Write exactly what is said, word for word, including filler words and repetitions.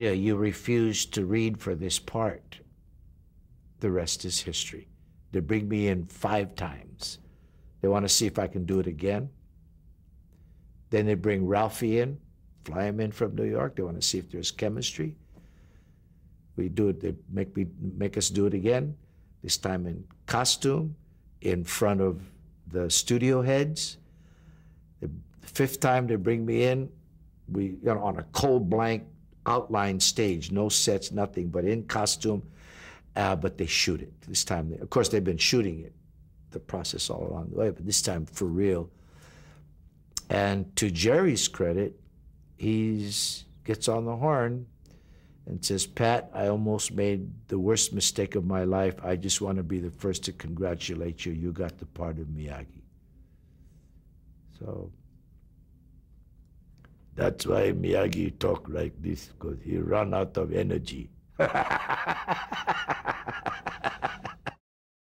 Yeah, you refuse to read for this part. The rest is history. They bring me in five times. They want to see if I can do it again. Then they bring Ralphie in, fly him in from New York. They want to see if there's chemistry. We do it. They make me make us do it again. This time in costume, in front of the studio heads. The fifth time they bring me in, we you know on a cold blank outline stage, no sets, nothing, but in costume. Uh, but they shoot it this time. They, of course, they've been shooting it, the process all along the way, but this time for real. And to Jerry's credit, he gets on the horn and says, Pat, I almost made the worst mistake of my life. I just want to be the first to congratulate you. You got the part of Miyagi. So that's why Miyagi talk like this, because he ran out of energy.